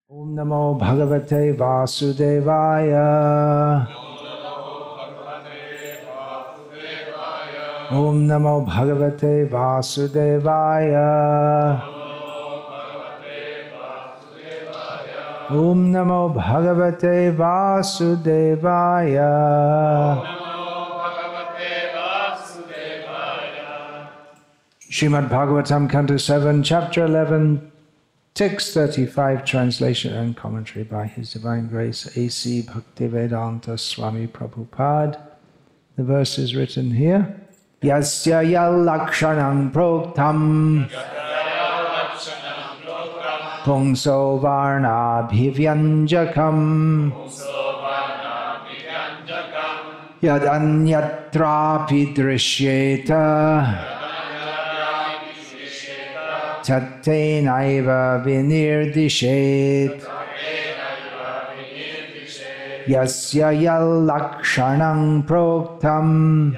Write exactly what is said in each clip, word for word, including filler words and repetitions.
Om Namo Bhagavate Vasudevaya. Om Namo Bhagavate Vasudevaya. Om Namo Bhagavate Vasudevaya. Srimad Bhagavatam, Canto seven, Chapter eleven, Text thirty-five, translation and commentary by His Divine Grace A C Bhaktivedanta Swami Prabhupada. The verse is written here. Yasya yalakshanam proktam pungso varnabhivyanjakam yadanyatrapi drishyeta Tattenaiva vinirdishet Yasya yalakshanam proktam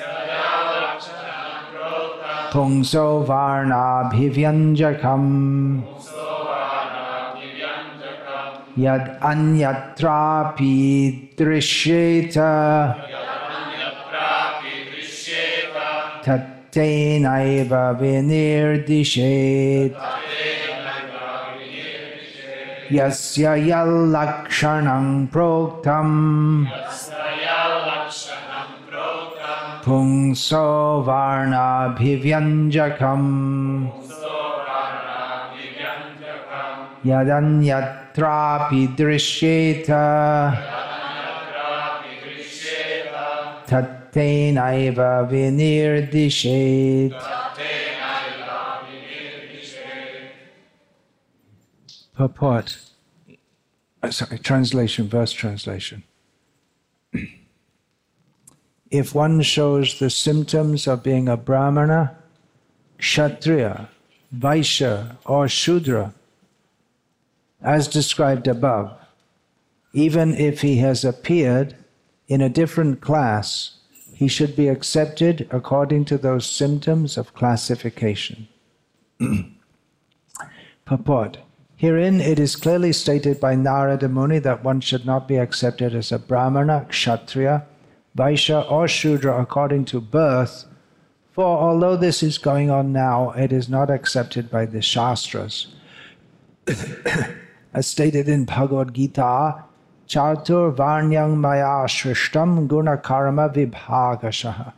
Pungso varnabhivyanjakam Yad anyatrapi drishyeta Tat Tattenaiva vinirdishet Yasya yalakshanam proktam Pungso varnabhivyanjakam Yadanyatrapi drishyeta Tattenaiva vinirdishet. Purport. Uh, sorry, translation, verse translation. If one shows the symptoms of being a Brahmana, Kshatriya, Vaishya, or Shudra, as described above, even if he has appeared in a different class, he should be accepted according to those symptoms of classification. Purport. Herein it is clearly stated by Narada Muni that one should not be accepted as a Brahmana, Kshatriya, Vaishya or Shudra according to birth, for although this is going on now, it is not accepted by the Shastras. As stated in Bhagavad Gita, Chatur Varnyang Maya Shrishtam Guna Karma Vibhagashaha.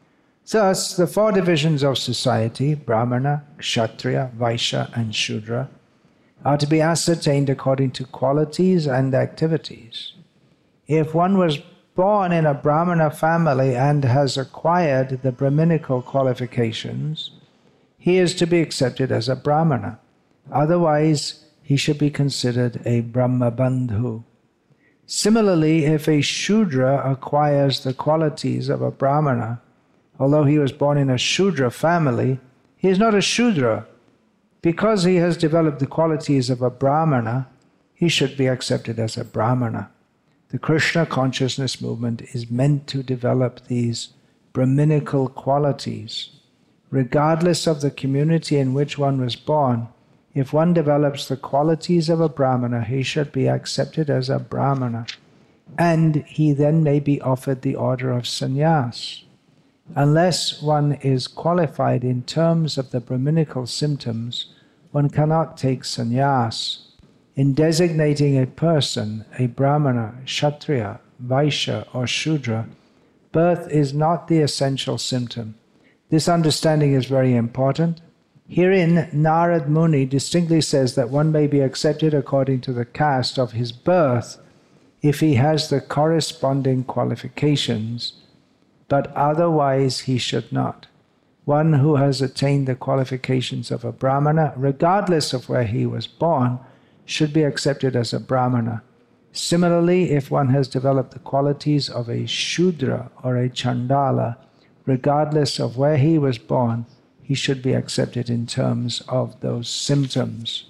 Thus, the four divisions of society, Brahmana, Kshatriya, Vaishya, and Shudra, are to be ascertained according to qualities and activities. If one was born in a Brahmana family and has acquired the Brahminical qualifications, he is to be accepted as a Brahmana. Otherwise, he should be considered a Brahmabandhu. Similarly, if a Shudra acquires the qualities of a Brahmana, although he was born in a Shudra family, he is not a Shudra. Because he has developed the qualities of a Brahmana, he should be accepted as a Brahmana. The Krishna consciousness movement is meant to develop these Brahminical qualities. Regardless of the community in which one was born, if one develops the qualities of a Brahmana, he should be accepted as a Brahmana, and he then may be offered the order of sannyas. Unless one is qualified in terms of the Brahminical symptoms, one cannot take sannyas. In designating a person, a Brahmana, Kshatriya, Vaishya, or Shudra, birth is not the essential symptom. This understanding is very important. Herein, Narad Muni distinctly says that one may be accepted according to the caste of his birth if he has the corresponding qualifications, but otherwise he should not. One who has attained the qualifications of a Brahmana, regardless of where he was born, should be accepted as a Brahmana. Similarly, if one has developed the qualities of a Shudra or a Chandala, regardless of where he was born, he should be accepted in terms of those symptoms.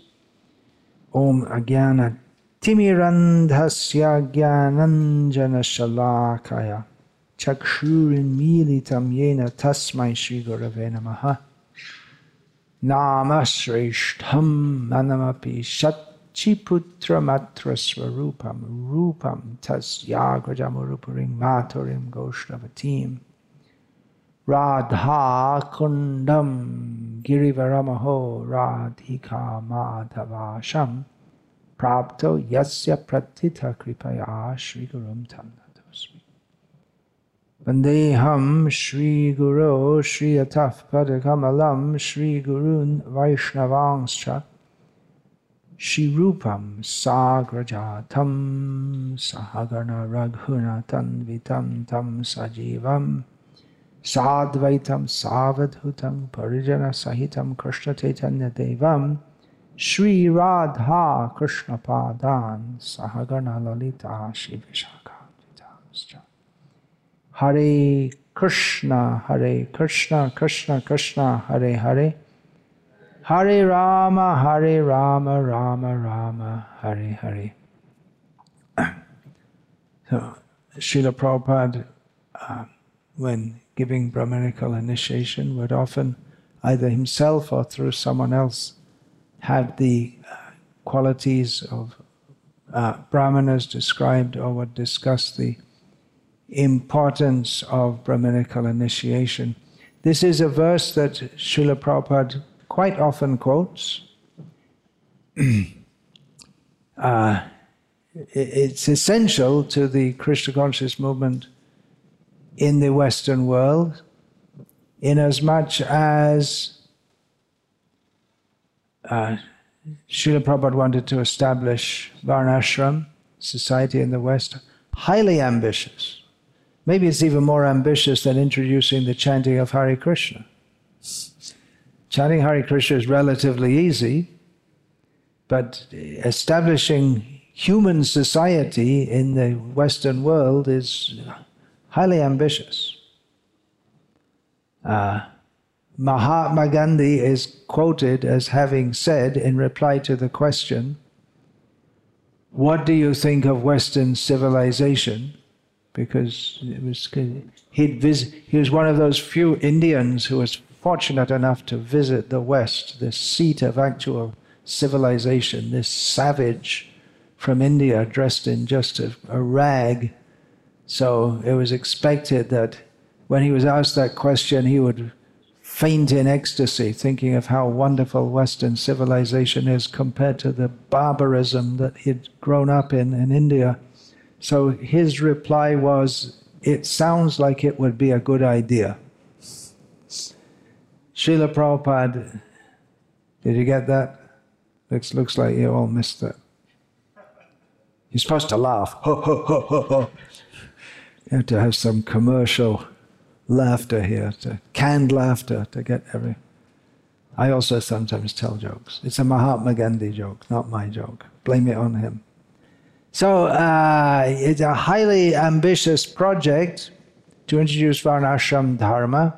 Om Agyana Timirandhasya Gyananjana Shalakaya Chakshurin Militam Yena Tasmai Shri Gurave Namaha Namashrishtham Manamapi Shat Chiputra Matra Swarupam Rupam Tasyagrajamurupuring Maturim Goshtavatim Radha Kundam Girivaramaho Radhika Madhavasham Prapto Yasya Pratita Kripaya Shri Gurum Tandatosmi Vandeham Shri Guru Shri Ataf Padakamalam Shri Gurun Vaishnavangscha Shri Rupam Sagrajatam Sahagana Raghunatan Vitam Tam Sajivam Sadvaitam Savadhutam Parijana Sahitam Krishna Chaitanya Devam Shri Radha Krishna Padan Sahagana Lalita Shri Vishakha Vitamscha Hare Krishna Hare Krishna Krishna Krishna Hare Hare Hare Rama Hare Rama Rama Rama Hare Hare. So Srila Prabhupada, uh, when giving Brahmanical initiation, would often either himself or through someone else have the uh, qualities of uh, Brahmanas described, or would discuss the importance of Brahmanical initiation. This is a verse that Srila Prabhupada quite often quotes. uh, it's essential to the Krishna conscious movement in the Western world, inasmuch as uh, Srila Prabhupada wanted to establish Varnashram society in the West, highly ambitious. Maybe it's even more ambitious than introducing the chanting of Hare Krishna. Chanting Hare Krishna is relatively easy, but establishing human society in the Western world is highly ambitious. Uh, Mahatma Gandhi is quoted as having said in reply to the question, "What do you think of Western civilization?" Because it was, he'd visit, he was one of those few Indians who was fortunate enough to visit the West, this seat of actual civilization, this savage from India dressed in just a, a rag. So it was expected that when he was asked that question, he would faint in ecstasy, thinking of how wonderful Western civilization is compared to the barbarism that he'd grown up in in India. So his reply was, "It sounds like it would be a good idea." Srila Prabhupada, did you get that? Looks, looks like you all missed that. You're supposed to laugh. Ho, ho, ho, ho, ho. You have to have some commercial laughter here, to, canned laughter to get every... I also sometimes tell jokes. It's a Mahatma Gandhi joke, not my joke. Blame it on him. So uh, it's a highly ambitious project to introduce Varnashram Dharma,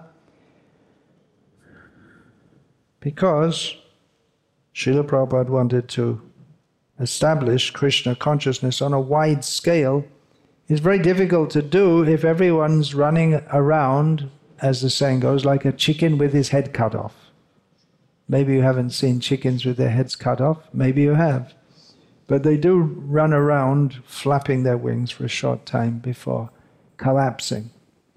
because Srila Prabhupada wanted to establish Krishna consciousness on a wide scale. It's very difficult to do if everyone's running around, as the saying goes, like a chicken with his head cut off. Maybe you haven't seen chickens with their heads cut off. Maybe you have. But they do run around flapping their wings for a short time before collapsing.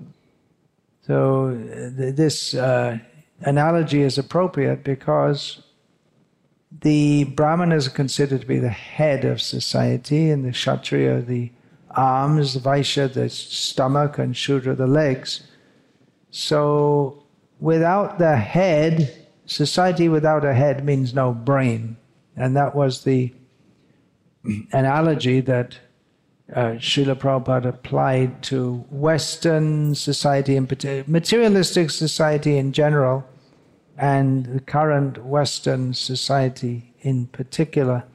So th- this uh, analogy is appropriate because the Brahmanas are considered to be the head of society, and the Kshatriya the arms, the Vaishya the stomach, and Shudra the legs. So without the head, society without a head means no brain. And that was the analogy that uh, Srila Prabhupada applied to Western society, in particular, materialistic society in general, and the current Western society in particular.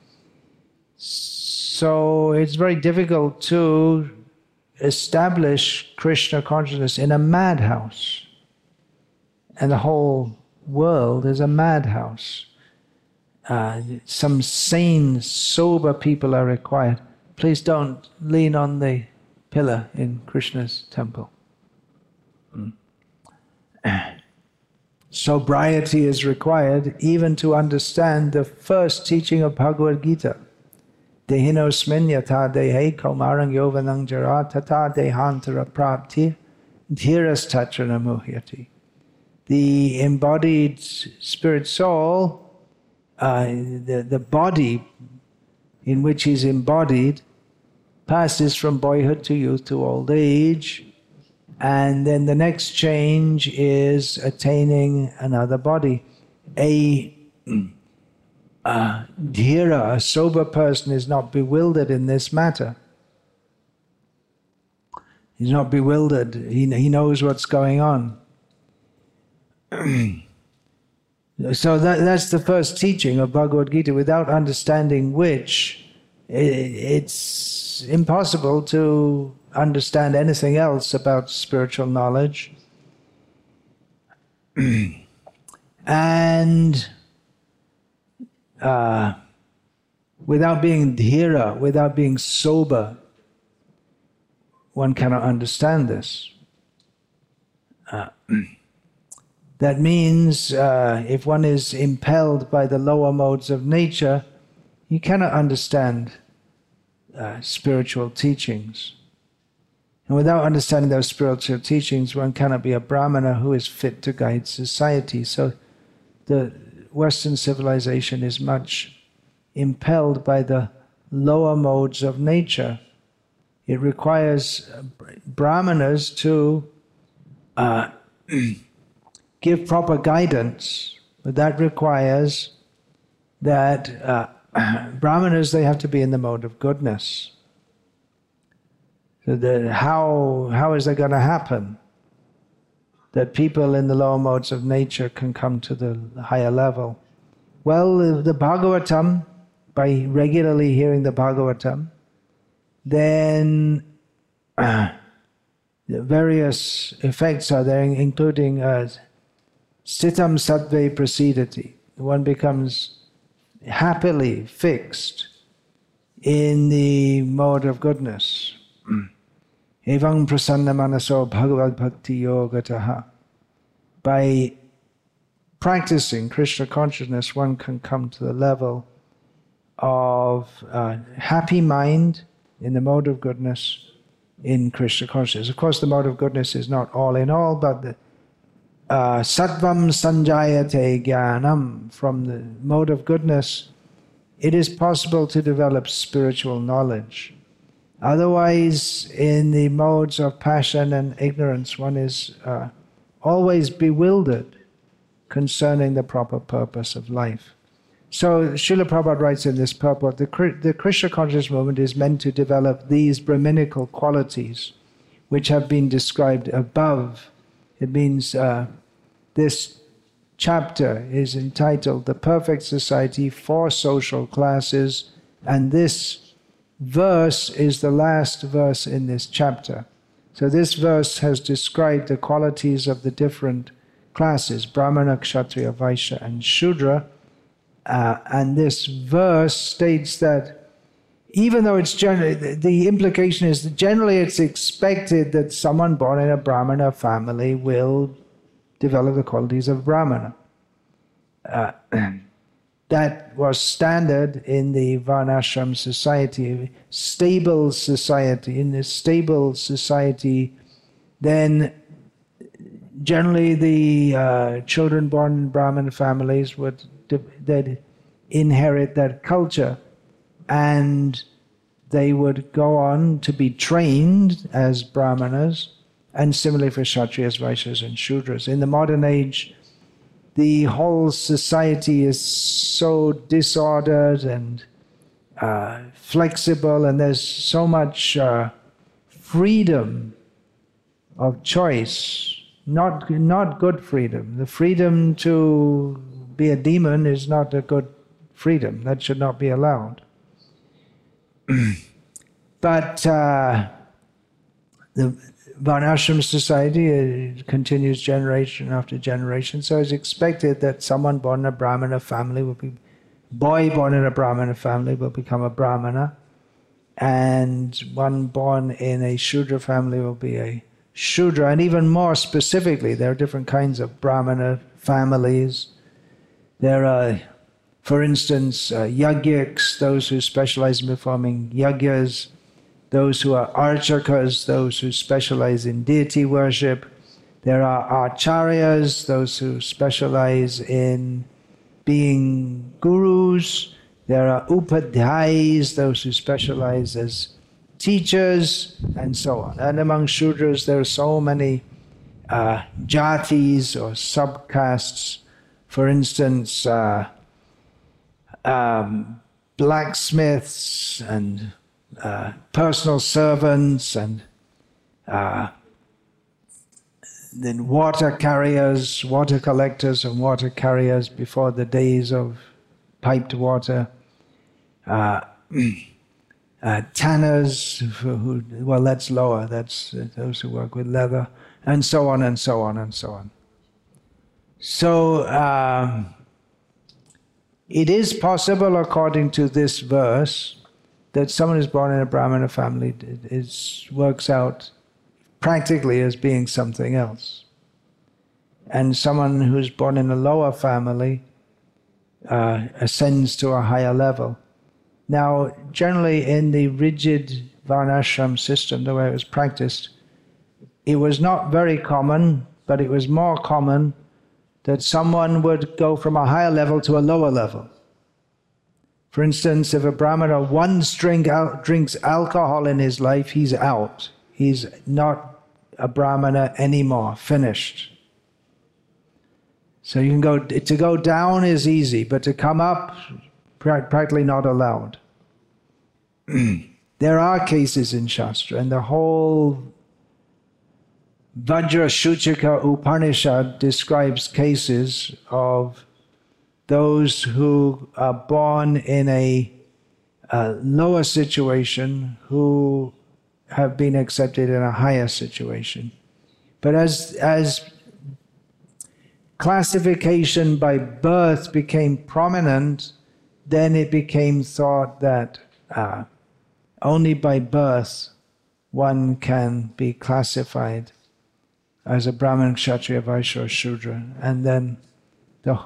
So it's very difficult to establish Krishna consciousness in a madhouse. And the whole world is a madhouse. Uh, some sane, sober people are required. Please don't lean on the pillar in Krishna's temple. Mm. Sobriety is required even to understand the first teaching of Bhagavad Gita. Dehinosmin yatha dehe kaumarang yovanang jara tata dehantara prapti dhiras tatrana muhyati. The embodied spirit soul, uh, the, the body in which he's embodied, passes from boyhood to youth to old age, and then the next change is attaining another body. A uh, dhira, a sober person, is not bewildered in this matter. He's not bewildered. He, he knows what's going on. So that, that's the first teaching of Bhagavad Gita, without understanding which it, it's impossible to understand anything else about spiritual knowledge. And uh, without being dhira, without being sober, one cannot understand this. Uh, that means uh, if one is impelled by the lower modes of nature, you cannot understand uh, spiritual teachings. And without understanding those spiritual teachings, one cannot be a brahmana who is fit to guide society. So the Western civilization is much impelled by the lower modes of nature. It requires brahmanas to uh, give proper guidance, but that requires that uh, brahmanas, they have to be in the mode of goodness. So the, how, how is that going to happen? That people in the lower modes of nature can come to the higher level? Well, the Bhagavatam, by regularly hearing the Bhagavatam, then uh, the various effects are there, including uh, Stitam Sattve Prasidati. One becomes happily fixed in the mode of goodness. Evam prasanna manaso bhagavad bhakti yogataha. By practicing Krishna consciousness, one can come to the level of uh, happy mind in the mode of goodness in Krishna consciousness. Of course, the mode of goodness is not all in all, but the uh, sattvam sanjayate jnanam, from the mode of goodness, it is possible to develop spiritual knowledge. Otherwise, in the modes of passion and ignorance, one is uh, always bewildered concerning the proper purpose of life. So Srila Prabhupada writes in this purport, the, the Krishna conscious movement is meant to develop these Brahminical qualities which have been described above. It means uh, this chapter is entitled The Perfect Society for Social Classes, and this verse is the last verse in this chapter. So this verse has described the qualities of the different classes, Brahmana, Kshatriya, Vaishya, and Shudra. Uh, and this verse states that even though it's generally, the implication is that generally it's expected that someone born in a Brahmana family will develop the qualities of Brahmana. Uh, that was standard in the Varnashram society, stable society. In a stable society, then generally the uh, children born in Brahmin families would they'd inherit that culture, and they would go on to be trained as Brahmanas, and similarly for Kshatriyas, Vaishyas, and Shudras. In the modern age, the whole society is so disordered and uh, flexible, and there's so much uh, freedom of choice, not, not good freedom. The freedom to be a demon is not a good freedom. That should not be allowed. But uh, the Varnashram society uh, continues generation after generation, so it's expected that someone born in a Brahmana family will be, boy born in a Brahmana family will become a Brahmana, and one born in a Shudra family will be a Shudra. And even more specifically, there are different kinds of Brahmana families. There are For instance, uh, yajniks, those who specialize in performing yajnas, those who are archakas, those who specialize in deity worship. There are acharyas, those who specialize in being gurus. There are upadhyayas, those who specialize as teachers, and so on. And among Shudras, there are so many uh, jatis or subcastes. For instance, uh, um, blacksmiths and uh, personal servants, and uh, then water carriers, water collectors and water carriers before the days of piped water. Uh, uh, tanners, who, well, that's lower, that's uh, those who work with leather, and so on and so on and so on. So, um, it is possible, according to this verse, that someone who's born in a Brahmana family is, works out practically as being something else. And someone who's born in a lower family uh, ascends to a higher level. Now, generally in the rigid Varnashram system, the way it was practiced, it was not very common, but it was more common that someone would go from a higher level to a lower level. For instance, if a Brahmana once drink al- drinks alcohol in his life, he's out. He's not a Brahmana anymore, finished. So you can go, to go down is easy, but to come up, practically not allowed. There are cases in Shastra, and the whole Vajra Shuchika Upanishad describes cases of those who are born in a, a lower situation who have been accepted in a higher situation. But as, as classification by birth became prominent, then it became thought that uh, only by birth one can be classified as a Brahmin, Kshatriya, Vaishya, or Shudra. And then the,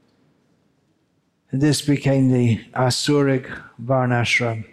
this became the Asuric Varnashram.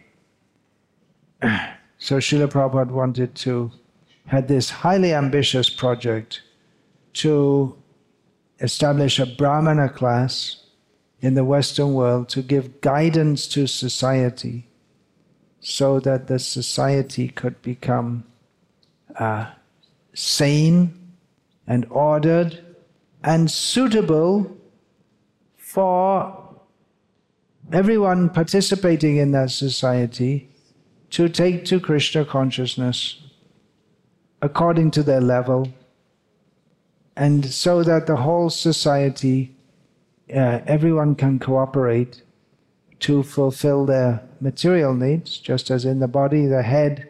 So Srila Prabhupada wanted to, had this highly ambitious project to establish a Brahmana class in the Western world to give guidance to society so that the society could become uh, sane and ordered and suitable for everyone participating in that society to take to Krishna consciousness according to their level, and so that the whole society, uh, everyone can cooperate to fulfill their material needs, just as in the body, the head,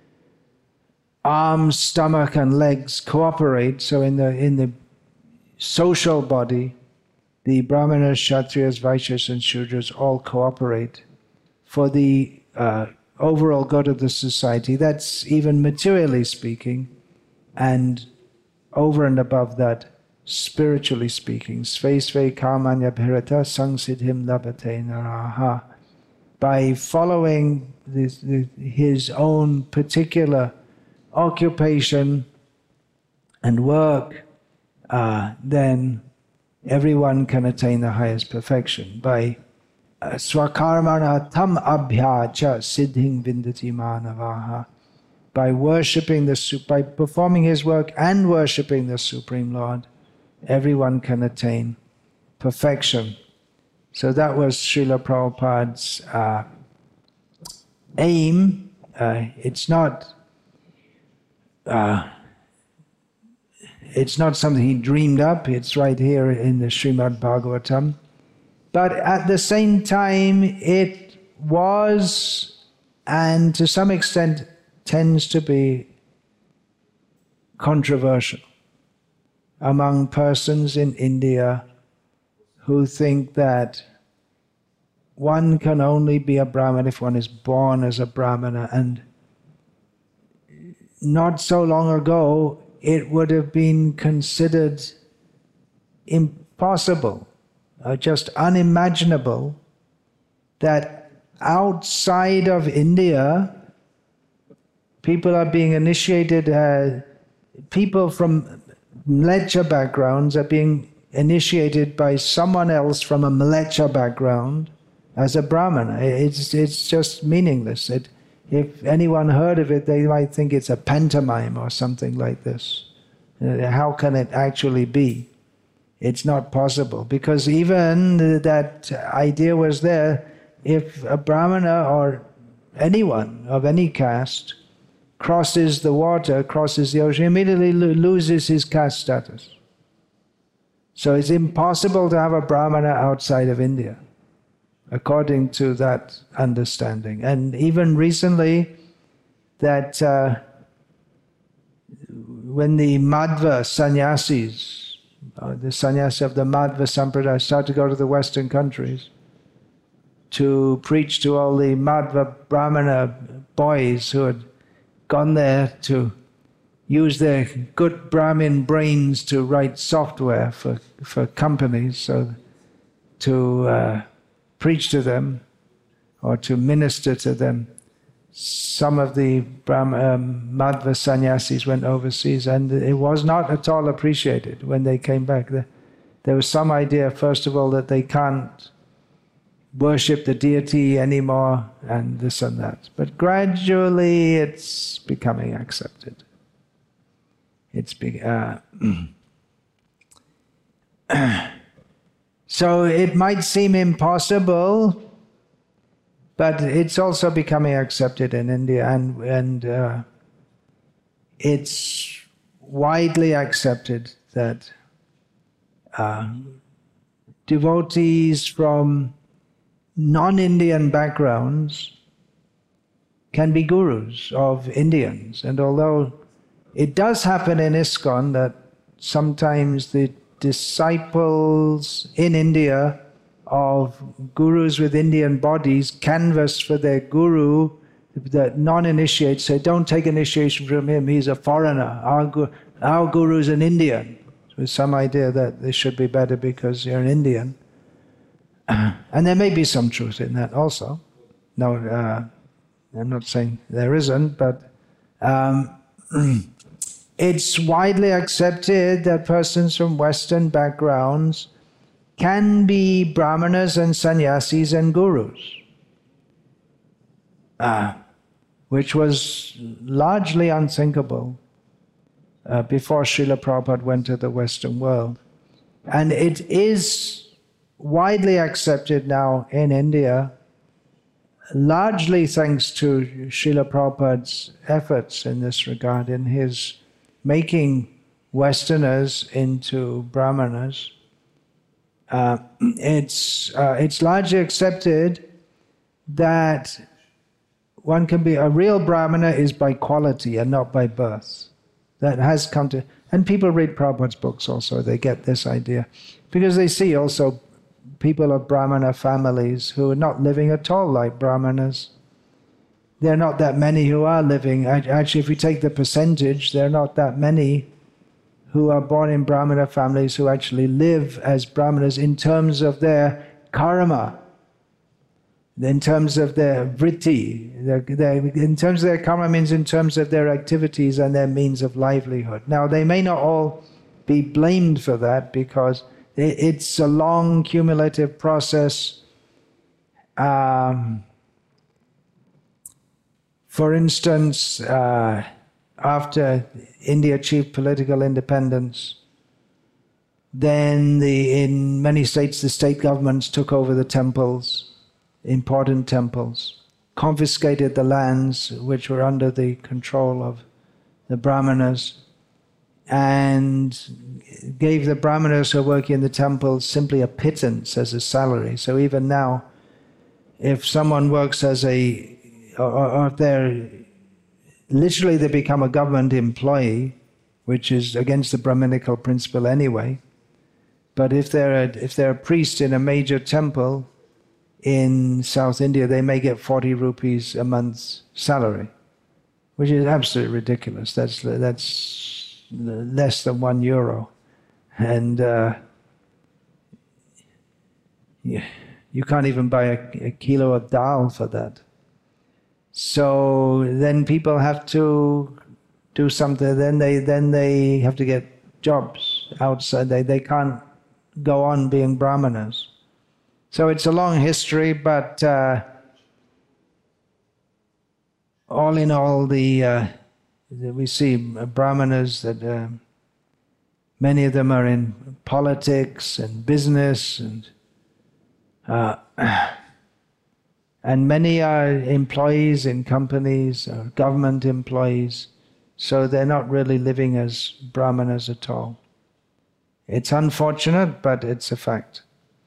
arms, stomach, and legs cooperate. So in the in the social body, the Brahmanas, Kshatriyas, Vaishyas, and Shudras all cooperate for the uh, overall good of the society. That's even materially speaking, and over and above that, spiritually speaking. Sve sve kamanya bhirata sangsiddhim labhate naraha. By following this, his own particular occupation and work, uh, then everyone can attain the highest perfection. By swakarmana tam abhyacha siddhing vindati manavaha. By worshipping the, by performing his work and worshipping the Supreme Lord, everyone can attain perfection. So that was Srila Prabhupada's uh, aim. Uh, it's not uh, it's not something he dreamed up. It's right here in the Srimad Bhagavatam. But at the same time, it was, and to some extent tends to be, controversial among persons in India who think that one can only be a Brahmin if one is born as a Brahmana, and not so long ago it would have been considered impossible, uh, just unimaginable, that outside of India, people are being initiated, uh, people from Mleccha backgrounds are being initiated by someone else from a Mleccha background as a Brahmana. It's, it's just meaningless. It, if anyone heard of it, they might think it's a pantomime or something like this. Uh, how can it actually be? It's not possible, because even that idea was there. If a Brahmana or anyone of any caste crosses the water, crosses the ocean, immediately lo- loses his caste status. So it's impossible to have a Brahmana outside of India, according to that understanding. And even recently, that uh, when the Madhva sannyasis, uh, the sannyasi of the Madhva Sampradaya, started to go to the Western countries to preach to all the Madhva Brahmana boys who had gone there to use their good Brahmin brains to write software for, for companies, so to uh, preach to them or to minister to them. Some of the Brahma, um, Madhva sannyasis went overseas, and it was not at all appreciated when they came back. There, there was some idea, first of all, that they can't worship the deity anymore, and this and that. But gradually it's becoming accepted. It's be, uh, so it might seem impossible, but it's also becoming accepted in India, and, and uh, it's widely accepted that uh, devotees from non-Indian backgrounds can be gurus of Indians. And although it does happen in ISKCON that sometimes the disciples in India of gurus with Indian bodies canvass for their guru, the non-initiates say, don't take initiation from him, he's a foreigner. Our, gu- our guru's an Indian. With some idea that they should be better because you're an Indian. And there may be some truth in that also. No, uh, I'm not saying there isn't, but um, it's widely accepted that persons from Western backgrounds can be Brahmanas and sannyasis and gurus, uh, which was largely unthinkable uh, before Srila Prabhupada went to the Western world. And it is widely accepted now in India, largely thanks to Srila Prabhupada's efforts in this regard, in his making Westerners into Brahmanas. Uh, it's, uh, it's largely accepted that one can be, a real Brahmana is by quality and not by birth. That has come to, and people read Prabhupada's books also, they get this idea. Because they see also people of Brahmana families who are not living at all like Brahmanas. There are not that many who are living. Actually, if we take the percentage, there are not that many who are born in Brahmana families who actually live as Brahmanas in terms of their karma, in terms of their vritti. Their, their, in terms of their karma means in terms of their activities and their means of livelihood. Now, they may not all be blamed for that because it's a long cumulative process. Um, for instance, uh, after India achieved political independence, then the, in many states the state governments took over the temples, important temples, confiscated the lands which were under the control of the Brahmanas, and gave the Brahmanas who are working in the temples simply a pittance as a salary. So even now, if someone works as a, or, or if they're, literally they become a government employee, which is against the Brahminical principle anyway, but if they're a, if they're a priest in a major temple in South India, they may get forty rupees a month's salary, which is absolutely ridiculous. That's, that's less than one euro. And uh, you, You can't even buy a, a kilo of dal for that. So then people have to do something. Then they then they have to get jobs outside. They they can't go on being brahmanas. So it's a long history, but uh, all in all, the uh, we see brahmanas that uh, many of them are in politics and business, and uh, and many are employees in companies, or government employees. So they're not really living as brahmanas at all. It's unfortunate, but it's a fact.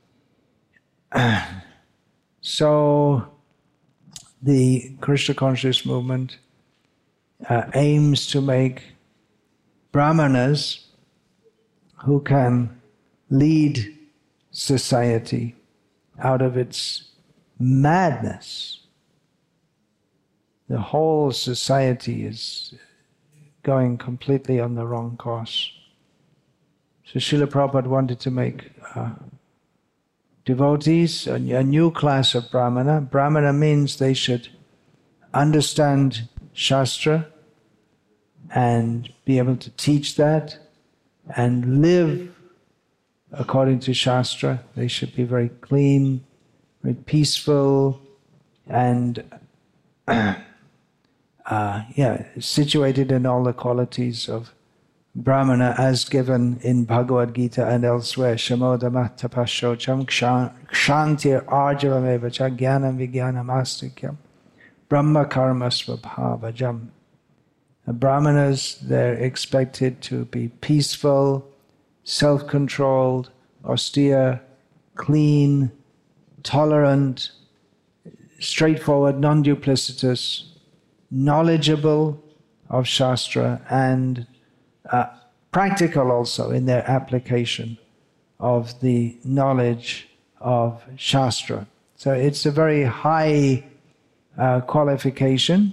So the Krishna conscious movement uh, aims to make brahmanas who can lead society out of its madness. The whole society is going completely on the wrong course. So Srila Prabhupada wanted to make uh, devotees a, a new class of Brahmana. Brahmana means they should understand Shastra and be able to teach that and live according to Shastra. They should be very clean, very peaceful, and uh, yeah, situated in all the qualities of Brahmana as given in Bhagavad Gita and elsewhere. Shamodama tapashocham kshantir arjavamevacha jnanam vijnanam astikyam brahma karma svabhavajam. The Brahmanas, they're expected to be peaceful, self-controlled, austere, clean, tolerant, straightforward, non-duplicitous, knowledgeable of Shastra, and uh, practical also in their application of the knowledge of Shastra. So it's a very high uh, qualification.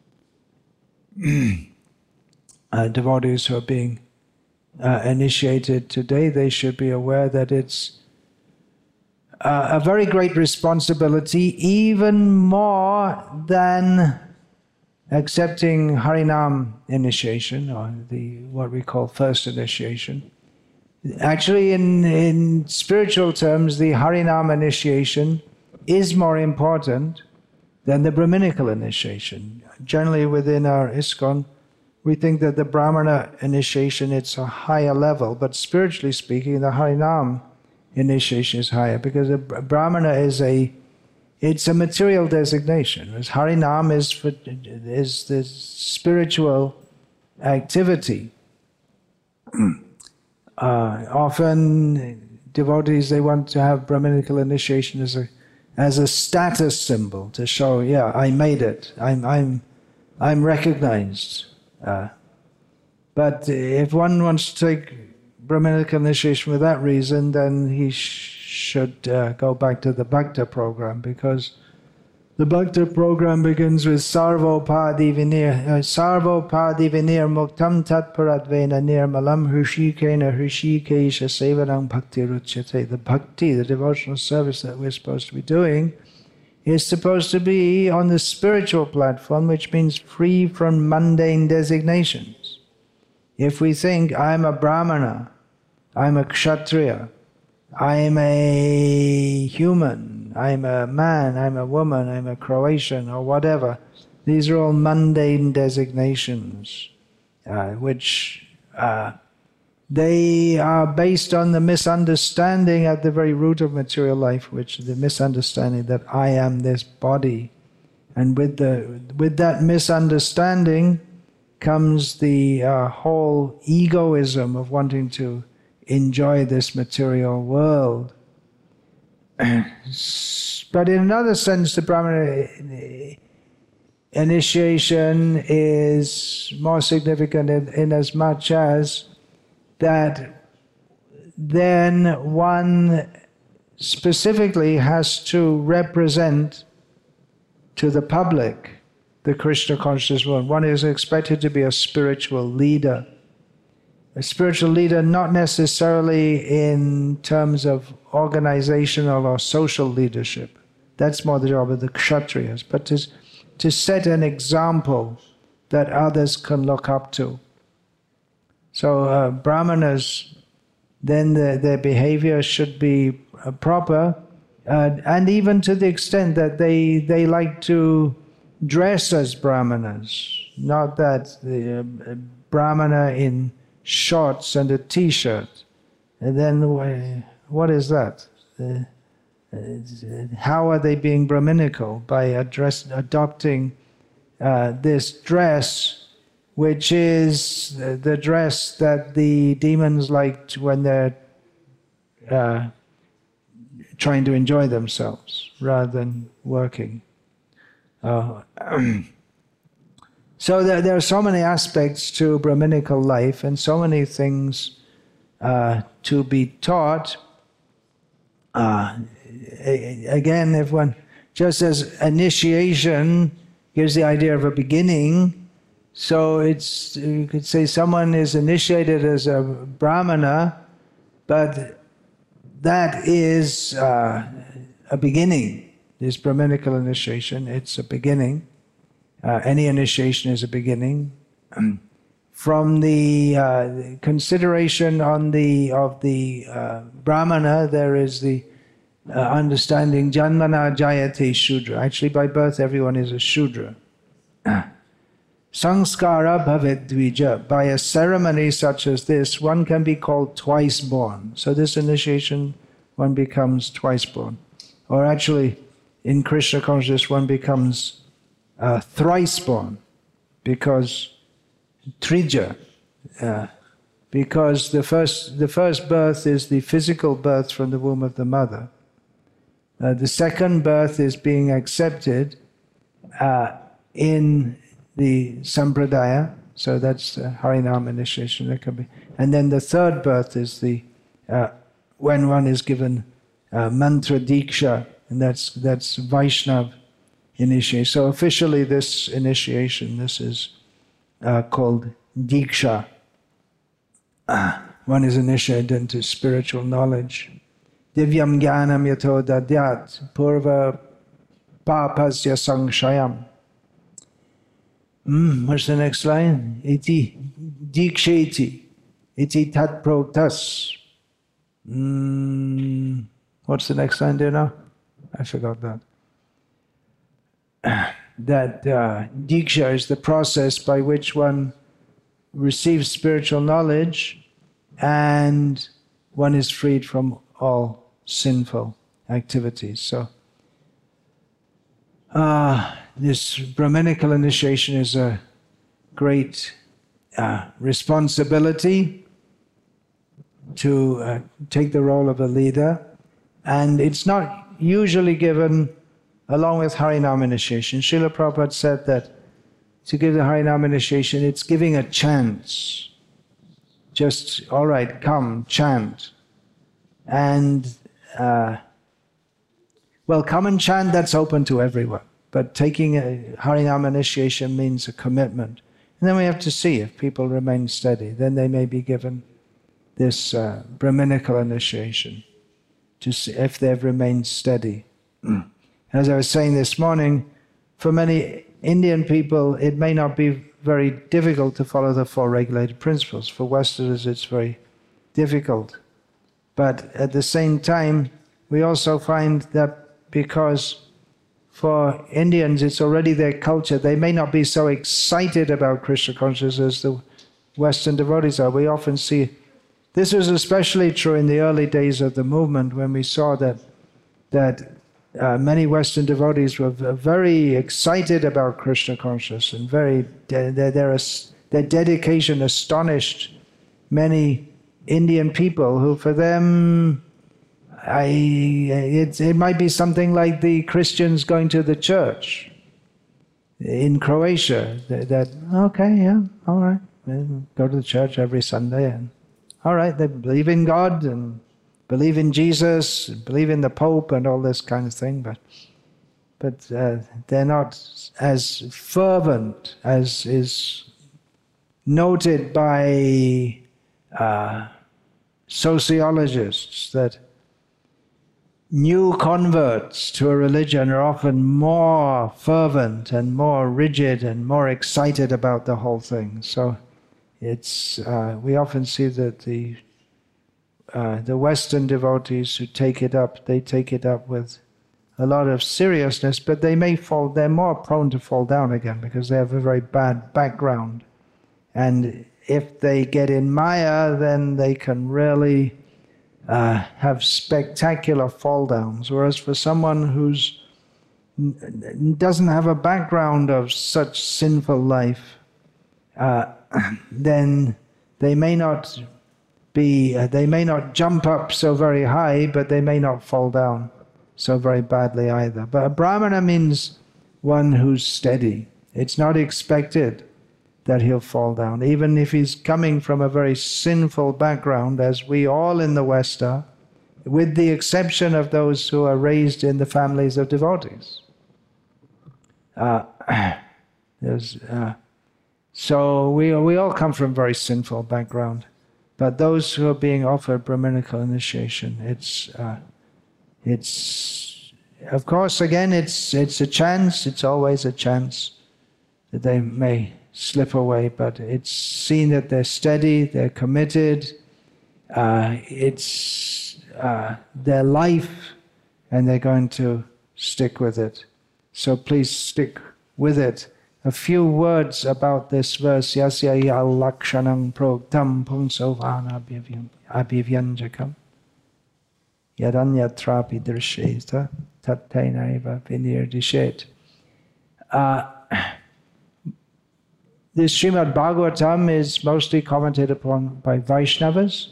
uh, devotees who are being uh, initiated today, they should be aware that it's uh, a very great responsibility, even more than accepting Harinam initiation, or the what we call first initiation. Actually, in, in spiritual terms, the Harinam initiation is more important than the Brahminical initiation. Generally within our ISKCON, we think that the Brahmana initiation, it's a higher level, but spiritually speaking, the Harinam initiation is higher, because a Brahmana is a It's a material designation. Whereas Harinam is for, is the spiritual activity. uh, often devotees, they want to have Brahminical initiation as a as a status symbol to show, yeah, I made it. I'm I'm I'm recognized. Uh, but if one wants to take Brahminical initiation for that reason, then he sh- should uh, go back to the Bhakta program, because the Bhakta program begins with Sarvopadi Vinir, uh, Sarvopadi Vinir Muktam Tat Paradvena Nirmalam Hrishikena Hrishikesha Sevanam Bhakti Ruchyate. The bhakti, the devotional service that we're supposed to be doing, is supposed to be on the spiritual platform, which means free from mundane designations. If we think, I'm a Brahmana, I'm a Kshatriya, I'm a human, I'm a man, I'm a woman, I'm a Croatian, or whatever. These are all mundane designations, uh, which uh, they are based on the misunderstanding at the very root of material life, which is the misunderstanding that I am this body. And with the with that misunderstanding comes the uh, whole egoism of wanting to enjoy this material world. But in another sense, the Brahmana initiation is more significant in, in as much as that then one specifically has to represent to the public the Krishna conscious one. One is expected to be a spiritual leader. a spiritual leader not necessarily in terms of organizational or social leadership. That's more the job of the kshatriyas, but to, to set an example that others can look up to. So uh, brahmanas, then the, their behavior should be uh, proper, uh, and even to the extent that they, they like to dress as brahmanas, not that the uh, brahmana in shorts and a t-shirt. And then uh, what is that? Uh, uh, how are they being Brahminical? By address, adopting uh, this dress, which is the dress that the demons liked when they're uh, trying to enjoy themselves rather than working. Uh, So there, there are so many aspects to Brahminical life and so many things uh, to be taught. Uh, again, if one, just as initiation gives the idea of a beginning, so it's, you could say someone is initiated as a Brahmana, but that is uh, a beginning. This Brahminical initiation, it's a beginning. Uh, any initiation is a beginning. From the uh, consideration on the of the uh, Brahmana, there is the uh, understanding Janmana Jayate Shudra. Actually, by birth, everyone is a Shudra. Sanskara Bhavet Dvija. By a ceremony such as this, one can be called twice born. So this initiation, one becomes twice born. Or actually, in Krishna consciousness, one becomes Uh, thrice born, because trija, uh, because the first the first birth is the physical birth from the womb of the mother. Uh, the second birth is being accepted uh, in the sampradaya, so that's uh, Harinam initiation. That can be, and then the third birth is the uh, when one is given uh, mantra diksha, and that's that's Vaishnav initiation. So officially this initiation, this is uh, called Diksha. Uh, one is initiated into spiritual knowledge. Divyam Jnanam Yato Dadyat Purva Papasya Sangshayam. Mm, what's the next line? Iti Diksheti Iti Tat Proktas. Mm, what's the next line there now? I forgot that. That uh, Diksha is the process by which one receives spiritual knowledge and one is freed from all sinful activities. So uh, this Brahminical initiation is a great uh, responsibility to uh, take the role of a leader, and it's not usually given along with Harinam initiation. Srila Prabhupada said that to give the Harinam initiation, it's giving a chance. Just, all right, come, chant. And, uh, well, come and chant, that's open to everyone. But taking a Harinam initiation means a commitment. And then we have to see if people remain steady. Then they may be given this uh, Brahminical initiation, to see if they've remained steady. As I was saying this morning, for many Indian people, it may not be very difficult to follow the four regulated principles. For Westerners, it's very difficult. But at the same time, we also find that because for Indians, it's already their culture, they may not be so excited about Krishna consciousness as the Western devotees are. We often see, this was especially true in the early days of the movement, when we saw that that Uh, many Western devotees were very excited about Krishna consciousness, and very de- their, their, their dedication astonished many Indian people who, for them, I, it, it might be something like the Christians going to the church in Croatia. That, that okay, yeah, all right, go to the church every Sunday, and all right, they believe in God and believe in Jesus, believe in the Pope and all this kind of thing, but but uh, they're not as fervent as is noted by uh, sociologists that new converts to a religion are often more fervent and more rigid and more excited about the whole thing. So it's uh, we often see that the uh, the Western devotees who take it up, they take it up with a lot of seriousness, but they may fall. They're more prone to fall down again because they have a very bad background, and if they get in Maya, then they can really uh, have spectacular fall downs. Whereas for someone who's doesn't have a background of such sinful life, uh, then they may not be, uh, they may not jump up so very high, but they may not fall down so very badly either. But a Brahmana means one who's steady. It's not expected that he'll fall down, even if he's coming from a very sinful background, as we all in the West are, with the exception of those who are raised in the families of devotees. Uh, there's, uh, so we, we all come from very sinful background, but those who are being offered Brahminical initiation, it's uh, it's of course again it's it's a chance. It's always a chance that they may slip away, but it's seen that they're steady, they're committed. Uh, it's uh, their life, and they're going to stick with it. So please stick with it. A few words about this verse. Yasya yal lakshanam proktam pungsovana abhivyanjakam yadanyatrapi dirsheta tattainaiva vinirdishet. Uh The Srimad Bhagavatam is mostly commented upon by Vaishnavas,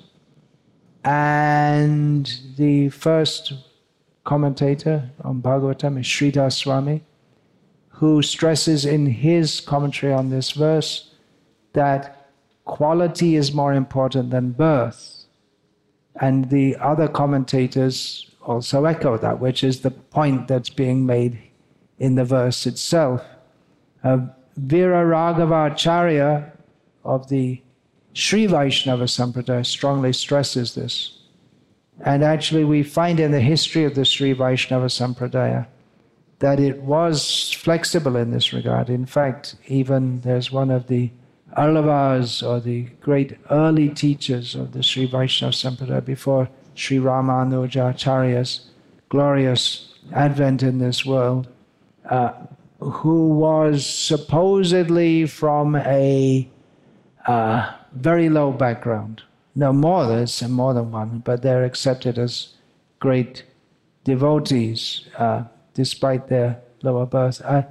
and the first commentator on Bhagavatam is Sridhar Swami, who stresses in his commentary on this verse that quality is more important than birth. And the other commentators also echo that, which is the point that's being made in the verse itself. Uh, Vira Raghava Acharya of the Sri Vaishnava Sampradaya strongly stresses this. And actually we find in the history of the Sri Vaishnava Sampradaya that it was flexible in this regard. In fact, even there's one of the Allavas, or the great early teachers of the Sri Vaishnava Sampradaya before Sri Ramanuja Acharya's glorious advent in this world, uh, who was supposedly from a uh, very low background. No, more, there's more than one, but they're accepted as great devotees uh, despite their lower birth. Uh,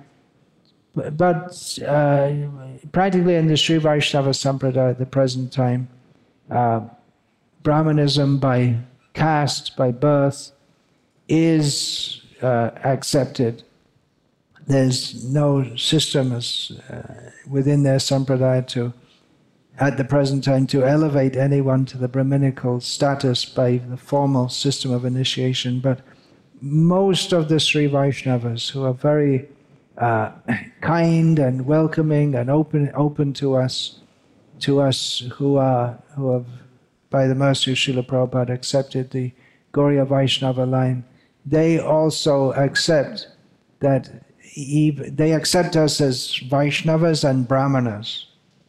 but uh, practically in the Sri Vaishnava Sampradaya at the present time, uh, Brahmanism by caste, by birth, is uh, accepted. There's no system as, uh, within their sampradaya to, at the present time, to elevate anyone to the Brahminical status by the formal system of initiation. But most of the Sri Vaishnavas, who are very uh, kind and welcoming and open open to us, to us who are who have, by the mercy of Srila Prabhupada, accepted the Gauriya Vaishnava line, they also accept that. They accept us as Vaishnavas and Brahmanas,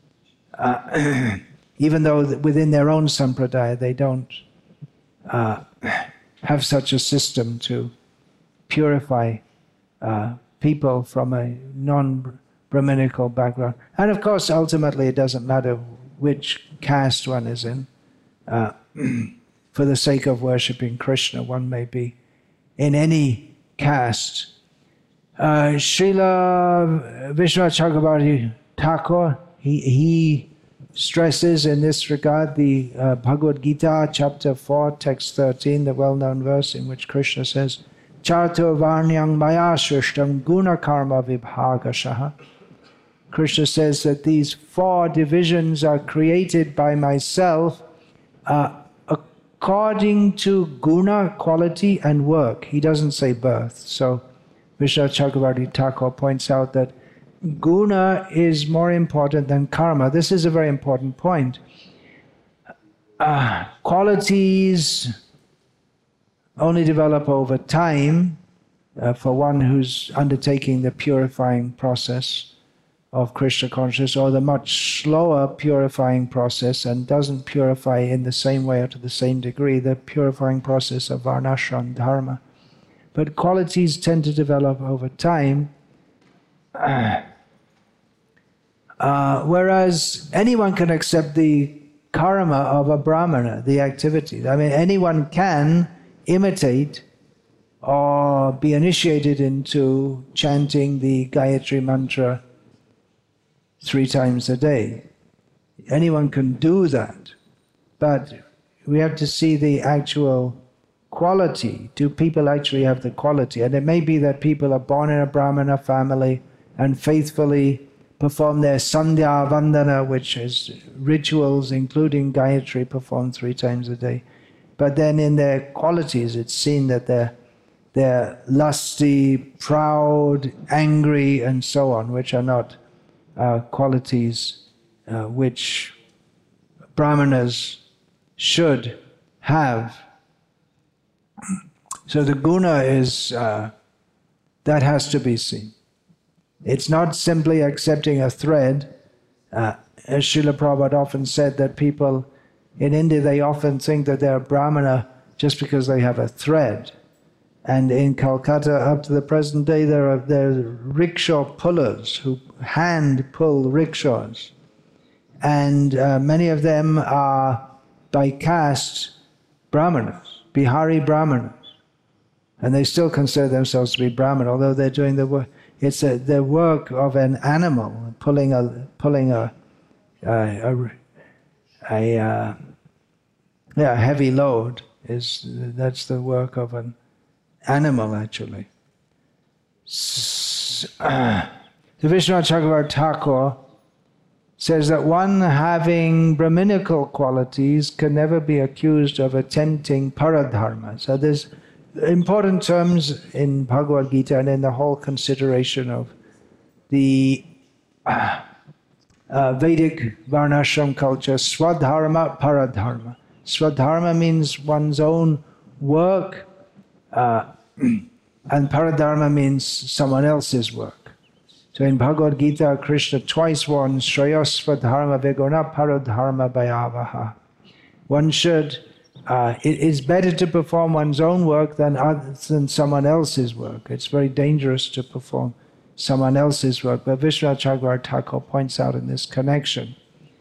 uh, even though within their own sampradaya they don't uh, have such a system to purify uh, people from a non-Brahminical background. And of course, ultimately, it doesn't matter which caste one is in. Uh, for the sake of worshipping Krishna, one may be in any caste. Uh, Srila Vishwanath Chakravarti Thakur, he, he stresses in this regard the uh, Bhagavad Gita, chapter four, text thirteen, the well-known verse in which Krishna says, Charto varnyang maya shrishtam guna karma vibhagashaha. Krishna says that these four divisions are created by myself uh, according to guna, quality, and work. He doesn't say birth. So Vishwanath Chakravarti Thakur points out that guna is more important than karma. This is a very important point. uh, qualities only develop over time uh, for one who's undertaking the purifying process of Krishna consciousness, or the much slower purifying process and doesn't purify in the same way or to the same degree, the purifying process of varnashram dharma. But qualities tend to develop over time, uh, uh, whereas anyone can accept the karma of a brahmana, the activity. I mean, anyone can imitate or be initiated into chanting the Gayatri mantra three times a day. Anyone can do that, but we have to see the actual quality. Do people actually have the quality? And it may be that people are born in a brahmana family and faithfully perform their sandhya vandana, which is rituals including Gayatri, performed three times a day. But then in their qualities, it's seen that they're, they're lusty, proud, angry, and so on, which are not uh, qualities uh, which brahmanas should have. So the guna is, uh, that has to be seen. It's not simply accepting a thread. Uh, as Srila Prabhupada often said, that people in India, they often think that they're a brahmana just because they have a thread. And in Calcutta, up to the present day, there are, there are rickshaw pullers who hand pull rickshaws. And uh, many of them are, by caste, brahmanas, Bihari brahmanas. And they still consider themselves to be brahman, although they're doing the work. It's a, the work of an animal, pulling a, pulling a, a, a, a uh, yeah, heavy load. Is that's the work of an animal, actually. S- uh, the Vishwanath Chakravarti Thakur says that one having Brahminical qualities can never be accused of attempting paradharma. So there's important terms in Bhagavad Gita and in the whole consideration of the uh, uh, Vedic Varnashram culture, Swadharma, Paradharma. Swadharma means one's own work, uh, and Paradharma means someone else's work. So in Bhagavad Gita, Krishna twice warns, Shreyas Swadharma Viguna Paradharma Bhayavaha. One should Uh, it is better to perform one's own work than, other, than someone else's work. It's very dangerous to perform someone else's work. But Vishwanath Chakravarti Thakur points out in this connection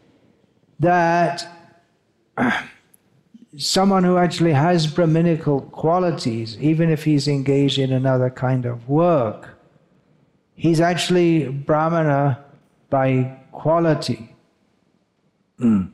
that uh, someone who actually has Brahminical qualities, even if he's engaged in another kind of work, he's actually Brahmana by quality. Mm.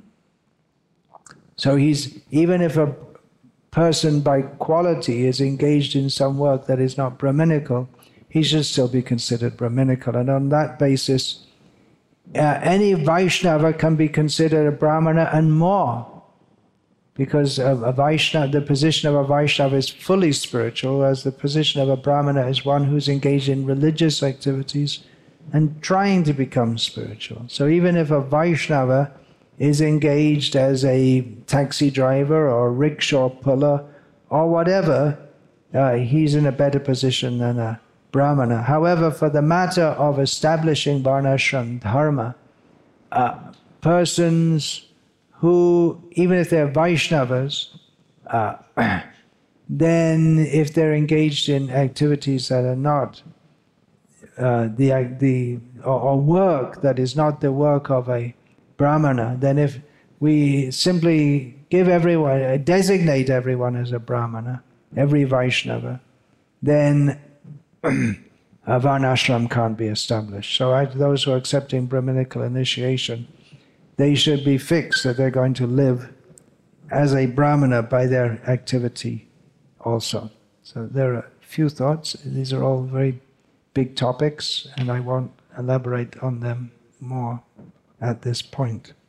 So he's, even if a person by quality is engaged in some work that is not Brahminical, he should still be considered Brahminical. And on that basis, uh, any Vaishnava can be considered a Brahmana and more. Because a, a Vaishnava, the position of a Vaishnava is fully spiritual, whereas the position of a Brahmana is one who's engaged in religious activities and trying to become spiritual. So even if a Vaishnava is engaged as a taxi driver or rickshaw puller or whatever, uh, he's in a better position than a Brahmana. However, for the matter of establishing Varnashram Dharma, uh, persons who, even if they're Vaishnavas, uh, then if they're engaged in activities that are not uh, the, the or, or work that is not the work of a Brahmana, then if we simply give everyone, designate everyone as a Brahmana, every Vaishnava, then a Varnashram can't be established. So I, those who are accepting Brahminical initiation, they should be fixed that they're going to live as a Brahmana by their activity also. So there are a few thoughts. These are all very big topics, and I won't elaborate on them more at this point.